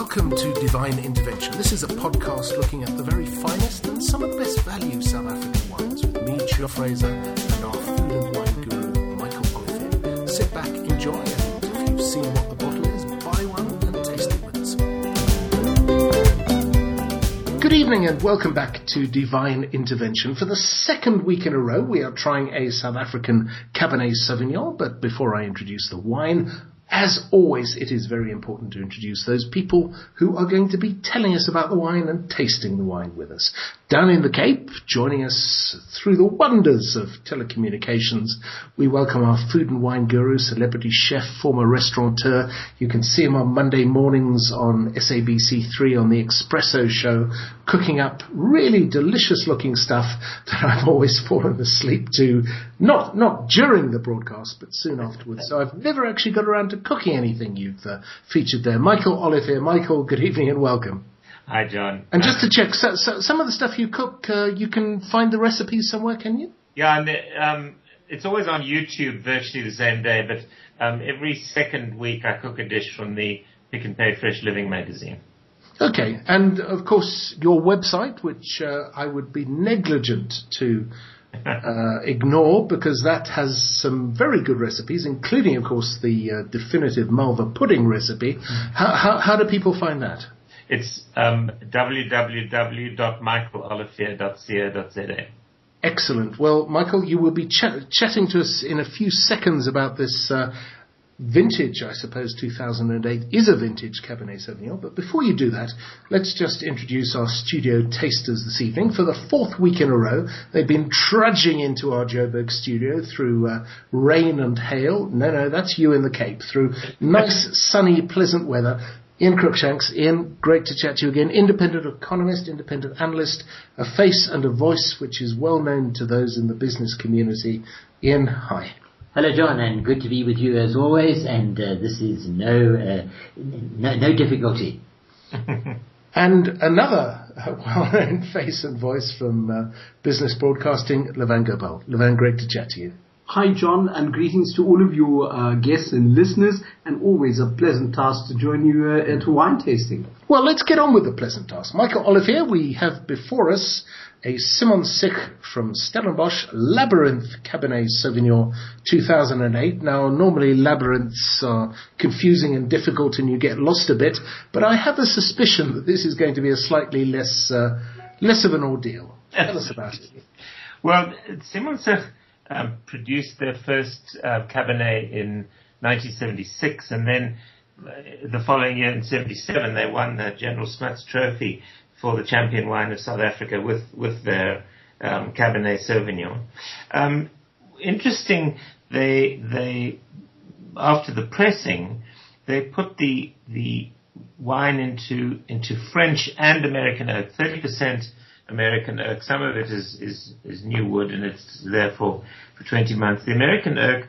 Welcome to Divine Intervention. This is a podcast looking at the very finest and some of the best value South African wines with me, Chia Fraser, and our food and wine guru, Michael Oliver. Sit back, enjoy, and if you've seen what the bottle is, buy one and taste it with us. Good evening and welcome back to Divine Intervention. For the second week in a row, we are trying a South African Cabernet Sauvignon, but before I introduce the wine, as always, it is very important to introduce those people who are going to be telling us about the wine and tasting the wine with us. Down in the Cape, joining us through the wonders of telecommunications, we welcome our food and wine guru, celebrity chef, former restaurateur. You can see him on Monday mornings on SABC3 on the Espresso Show, cooking up really delicious-looking stuff that I've always fallen asleep to, not during the broadcast, but soon afterwards. So I've never actually got around to cooking anything you've featured there. Michael Oliver. Michael, good evening and welcome. Hi, John. And just to check, so some of the stuff you cook, you can find the recipes somewhere, can you? Yeah, and it's always on YouTube virtually the same day, but every second week I cook a dish from the Pick and Pay Fresh Living magazine. Okay, and of course your website, which I would be negligent to ignore, because that has some very good recipes, including, of course, the definitive Malva pudding recipe. How do people find that? It's www.michaelolivier.co.za. Excellent. Well, Michael, you will be chatting to us in a few seconds about this vintage, I suppose 2008 is a vintage Cabernet Sauvignon. But before you do that, let's just introduce our studio tasters this evening. For the fourth week in a row, they've been trudging into our Joburg studio through rain and hail. No, that's you in the Cape. Through nice, sunny, pleasant weather. Ian Cruikshanks. Ian, great to chat to you again. Independent economist, independent analyst, a face and a voice which is well known to those in the business community. Ian, hi. Hello, John, and good to be with you as always. And this is no difficulty. And another well-known face and voice from business broadcasting, Levan Gopal. Levan, great to chat to you. Hi, John, and greetings to all of your guests and listeners, and always a pleasant task to join you at wine tasting. Well, let's get on with the pleasant task. Michael Olivier, we have before us a Simon Sich from Stellenbosch Labyrinth Cabernet Sauvignon 2008. Now, normally labyrinths are confusing and difficult and you get lost a bit, but I have a suspicion that this is going to be a slightly less of an ordeal. Tell us about it. Well, Simon Sich produced their first Cabernet in 1976, and then the following year in 77 they won the General Smuts Trophy for the champion wine of South Africa with their Cabernet Sauvignon. Interesting, they after the pressing, they put the wine into French and American oak, 30% American oak. Some of it is new wood, and it's there for 20 months. The American oak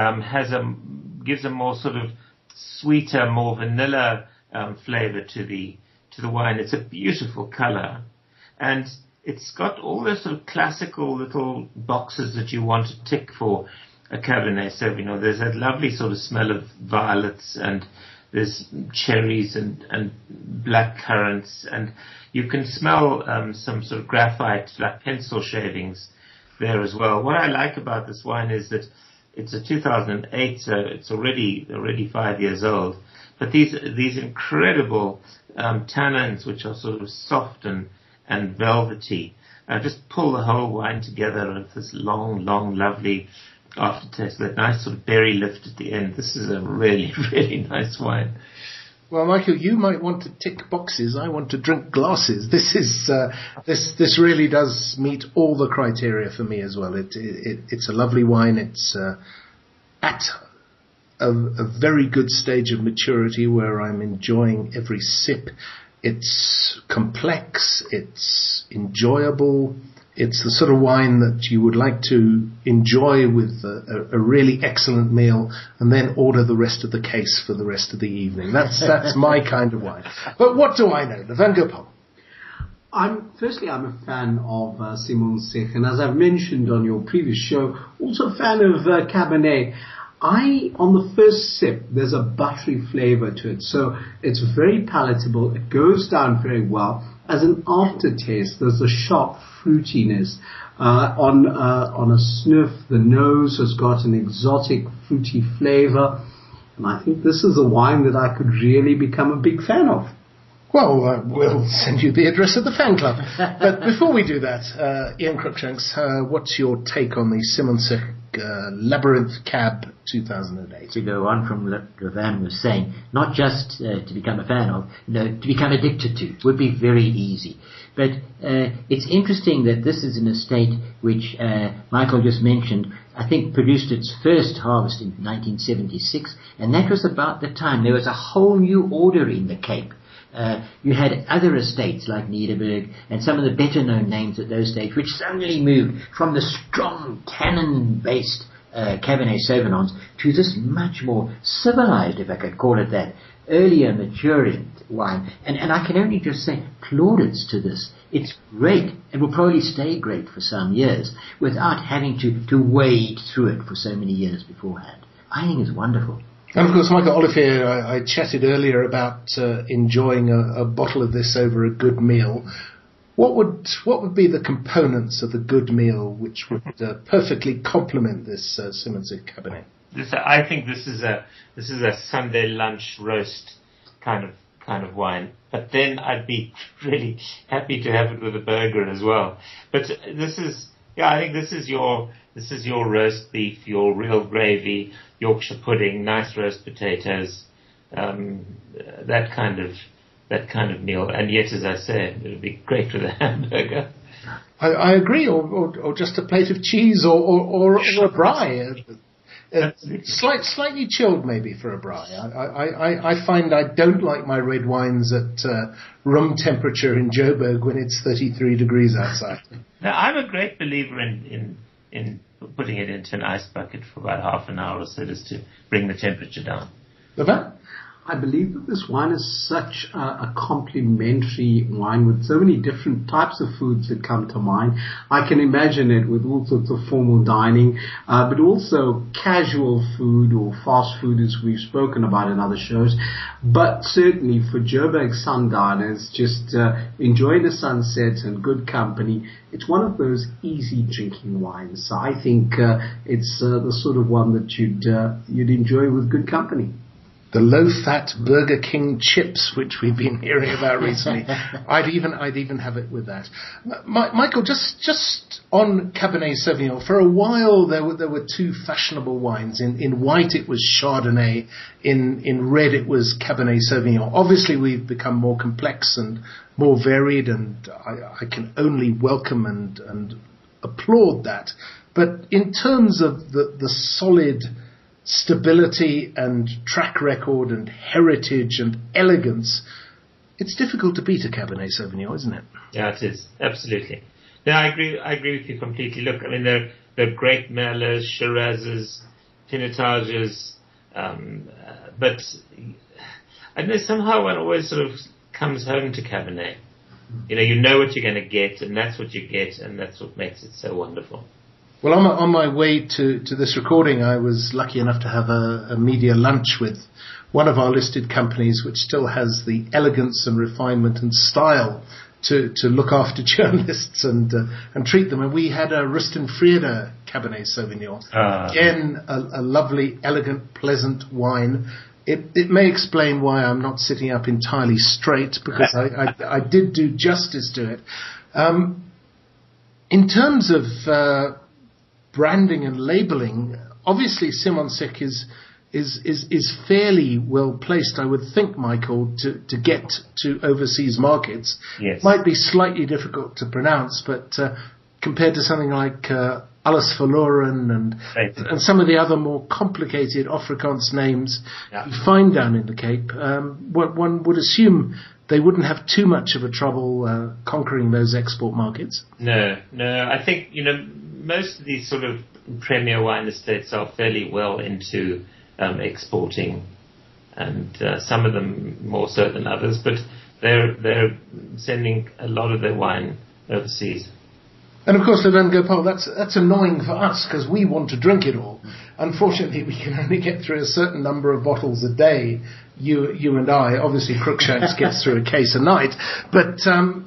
gives a more sort of sweeter, more vanilla flavor to the wine. It's a beautiful color, and it's got all those sort of classical little boxes that you want to tick for a Cabernet Sauvignon. There's that lovely sort of smell of violets, and there's cherries and black currants, and you can smell some sort of graphite, like pencil shavings there as well. What I like about this wine is that it's a 2008, so it's already 5 years old. But these incredible tannins, which are sort of soft and velvety, just pull the whole wine together with this long, lovely aftertaste, that nice sort of berry lift at the end. This is a really, really nice wine. Well, Michael, you might want to tick boxes. I want to drink glasses. This is this really does meet all the criteria for me as well. It's a lovely wine. It's at a very good stage of maturity where I'm enjoying every sip. It's complex. It's enjoyable. It's the sort of wine that you would like to enjoy with a really excellent meal and then order the rest of the case for the rest of the evening. That's my kind of wine. But what do I know? Levan Gopal. I'm a fan of Simon Sich, and as I've mentioned on your previous show, also a fan of Cabernet. On the first sip, there's a buttery flavor to it. So it's very palatable. It goes down very well. As an aftertaste, there's a sharp fruitiness. On a sniff, the nose has got an exotic fruity flavor. And I think this is a wine that I could really become a big fan of. Well, we'll send you the address of the fan club. But before we do that, Ian Cruikshanks, what's your take on the Simonsek Labyrinth Cab 2008? To go on from what Ravan was saying, not just to become a fan of, to become addicted to would be very easy. But it's interesting that this is an estate which Michael just mentioned, I think produced its first harvest in 1976, and that was about the time there was a whole new order in the Cape. You had other estates like Nederburg and some of the better known names at those stages which suddenly moved from the strong tannin-based Cabernet Sauvignons to this much more civilized, if I could call it that, earlier maturing wine. And I can only just say plaudits to this. It's great. It will probably stay great for some years without having to wade through it for so many years beforehand. I think it's wonderful. And of course, Michael Olivier, I chatted earlier about enjoying a bottle of this over a good meal. What would be the components of a good meal which would perfectly complement this Simonsek Cabernet? I think this is a Sunday lunch roast kind of wine. But then I'd be really happy to have it with a burger as well. But I think this is your roast beef, your real gravy, Yorkshire pudding, nice roast potatoes, that kind of meal. And yet, as I say, it would be great with a hamburger. I agree, or just a plate of cheese, or a braai. Slightly chilled maybe for a braai. I find I don't like my red wines at room temperature in Joburg when it's 33 degrees outside. Now, I'm a great believer in putting it into an ice bucket for about half an hour or so just to bring the temperature down. Levan? I believe that this wine is such a complementary wine with so many different types of foods that come to mind. I can imagine it with all sorts of formal dining, but also casual food or fast food as we've spoken about in other shows. But certainly for Joburg sundiners, just enjoying the sunset and good company, it's one of those easy drinking wines. So I think it's the sort of one that you'd enjoy with good company. The low-fat Burger King chips, which we've been hearing about recently. I'd even have it with that. Michael, just on Cabernet Sauvignon, for a while there were two fashionable wines. In white it was Chardonnay, in red it was Cabernet Sauvignon. Obviously we've become more complex and more varied, and I can only welcome and applaud that. But in terms of the solid stability and track record and heritage and elegance, it's difficult to beat a Cabernet Sauvignon, isn't it? Yeah, it is. Absolutely. No, I agree with you completely. Look, I mean, they're great Merlots, Shirazes, Pinotages, but I don't know, somehow one always sort of comes home to Cabernet. You know what you're going to get, and that's what you get, and that's what makes it so wonderful. Well, on my way to this recording, I was lucky enough to have a media lunch with one of our listed companies, which still has the elegance and refinement and style to look after journalists and treat them. And we had a Rust and Frieda Cabernet Sauvignon. Again, a lovely, elegant, pleasant wine. It may explain why I'm not sitting up entirely straight, because I did do justice to it. In terms of branding and labeling, obviously Simonsek is fairly well placed, I would think, Michael, to get to overseas markets. Yes. Might be slightly difficult to pronounce, but compared to something like Alles Verloren and some of the other more complicated Afrikaans names you find down in the Cape, one would assume they wouldn't have too much of a trouble conquering those export markets. No. I think, most of these sort of premier wine estates are fairly well into exporting, and some of them more so than others, but they're sending a lot of their wine overseas. And of course, Levan Gopal, that's annoying for us because we want to drink it all. unfortunately, we can only get through a certain number of bottles a day. You and I, obviously, Crookshanks gets through a case a night, but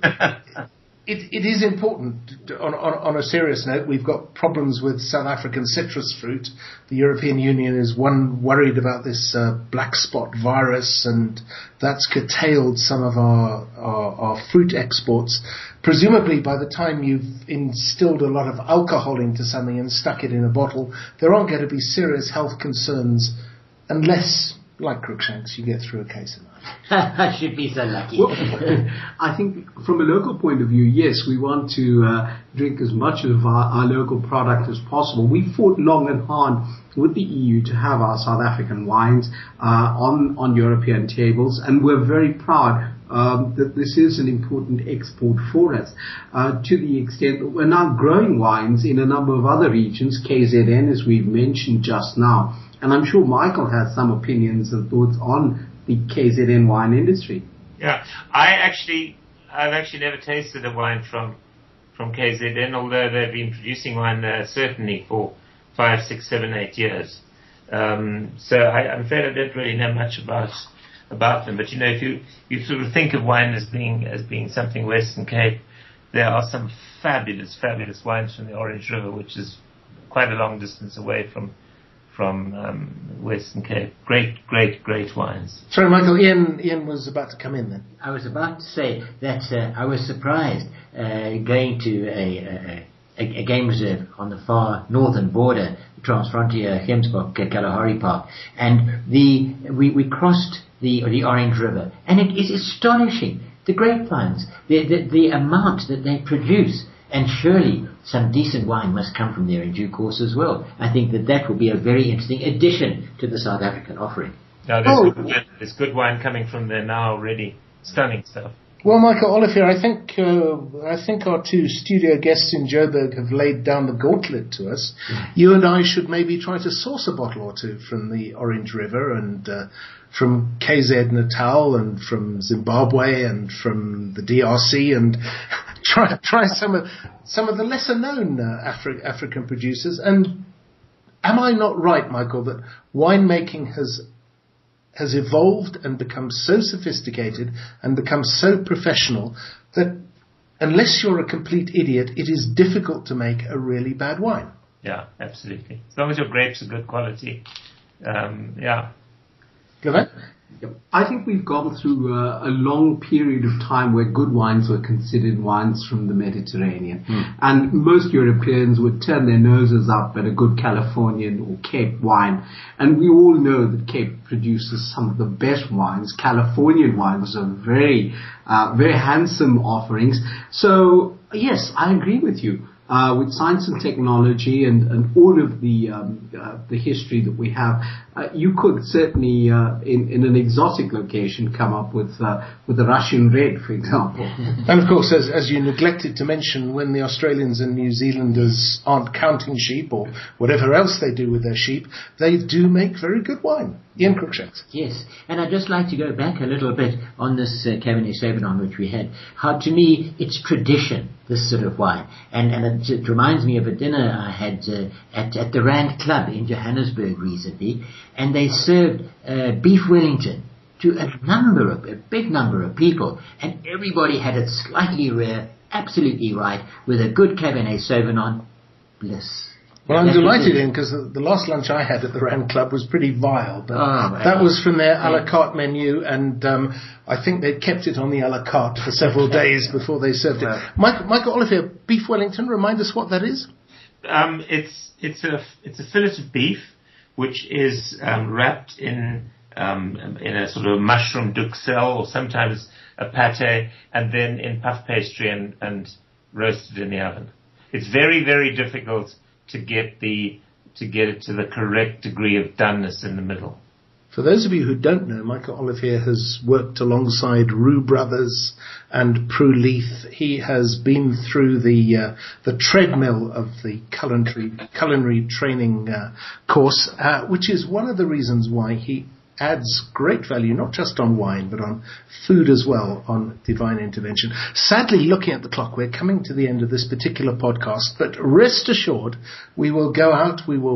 it is important. On a serious note, we've got problems with South African citrus fruit. The European Union is worried about this black spot virus, and that's curtailed some of our fruit exports. Presumably, by the time you've instilled a lot of alcohol into something and stuck it in a bottle, there aren't going to be serious health concerns unless, like Crookshanks, you get through a case a night. I should be so lucky. Well, I think from a local point of view, yes, we want to drink as much of our local product as possible. We fought long and hard with the EU to have our South African wines on European tables, and we're very proud that this is an important export for us, to the extent that we're now growing wines in a number of other regions, KZN, as we've mentioned just now. And I'm sure Michael has some opinions and thoughts on the KZN wine industry. Yeah, I've actually never tasted a wine from KZN, although they've been producing wine there certainly for 5, 6, 7, 8 years. So I'm afraid I don't really know much about them. But if you sort of think of wine as being something Western Cape, there are some fabulous wines from the Orange River, which is quite a long distance away from Western Cape. Great wines. Sorry, Michael, Ian was about to come in then. I was about to say that I was surprised going to a game reserve on the far northern border, Transfrontier, Gemsbok, Kalahari Park, and we crossed the Orange River, and it is astonishing, the grapevines, the amount that they produce. And surely some decent wine must come from there in due course as well. I think that will be a very interesting addition to the South African offering. No, there's good wine coming from there now already. Stunning stuff. Well, Michael Olivier, I think our two studio guests in Joburg have laid down the gauntlet to us. You and I should maybe try to source a bottle or two from the Orange River and from KZ Natal and from Zimbabwe and from the DRC and try some of the lesser known African producers. And am I not right, Michael, that winemaking has evolved and become so sophisticated and become so professional that unless you're a complete idiot, it is difficult to make a really bad wine? Yeah, absolutely. As long as your grapes are good quality. Yeah. Gavin? I think we've gone through a long period of time where good wines were considered wines from the Mediterranean. And most Europeans would turn their noses up at a good Californian or Cape wine. And we all know that Cape produces some of the best wines. Californian wines are very handsome offerings. So, yes, I agree with you. With science and technology and all of the history that we have, you could certainly, in an exotic location, come up with a Russian red, for example. And of course, as you neglected to mention, when the Australians and New Zealanders aren't counting sheep or whatever else they do with their sheep, they do make very good wine. Ian Crookshanks. Yes, and I'd just like to go back a little bit on this Cabernet Sauvignon which we had. How, to me, it's tradition, this sort of wine. And it reminds me of a dinner I had at the Rand Club in Johannesburg recently, and they served beef Wellington to a big number of people, and everybody had it slightly rare, absolutely right, with a good Cabernet Sauvignon. Bliss. Well, I'm delighted, Ian, because the last lunch I had at the Rand Club was pretty vile, but that was from their a la carte menu, and I think they'd kept it on the a la carte for several days before they served it. Michael Olivier, beef Wellington, remind us what that is? It's a fillet of beef which is wrapped in a sort of mushroom duxelle or sometimes a pate, and then in puff pastry and roasted in the oven. It's very, very difficult to get it to the correct degree of doneness in the middle. For those of you who don't know, Michael Olivier has worked alongside Roux Brothers and Prue Leith. He has been through the treadmill of the culinary training course, which is one of the reasons why he adds great value, not just on wine, but on food as well, on Divine Intervention. Sadly, looking at the clock, we're coming to the end of this particular podcast, but rest assured, we will go out, we will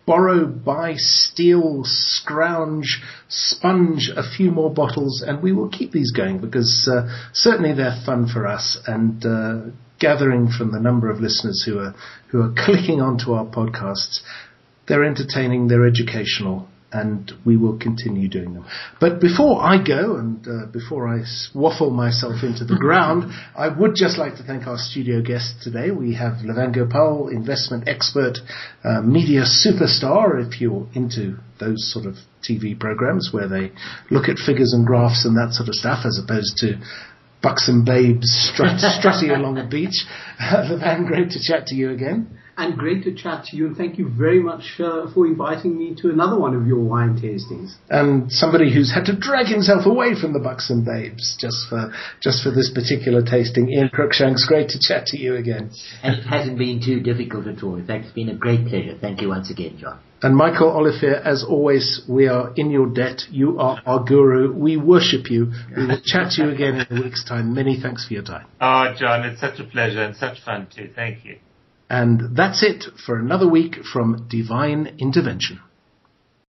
borrow, buy, steal, scrounge, sponge a few more bottles, and we will keep these going because certainly they're fun for us. And gathering from the number of listeners who are clicking onto our podcasts, they're entertaining, they're educational, and we will continue doing them. But before I go and before I waffle myself into the ground, I would just like to thank our studio guest today. We have Levan Gopal, investment expert, media superstar, if you're into those sort of TV programs where they look at figures and graphs and that sort of stuff, as opposed to buxom babes strutting along the beach. Levan, great to chat to you again. And great to chat to you, and thank you very much for inviting me to another one of your wine tastings. And somebody who's had to drag himself away from the buxom babes just for this particular tasting. Ian Cruikshanks, great to chat to you again. And it hasn't been too difficult at all. In fact, it's been a great pleasure. Thank you once again, John. And Michael Olivier, as always, we are in your debt. You are our guru. We worship you. We will chat to you again in a week's time. Many thanks for your time. Oh, John, it's such a pleasure and such fun too. Thank you. And that's it for another week from Divine Intervention.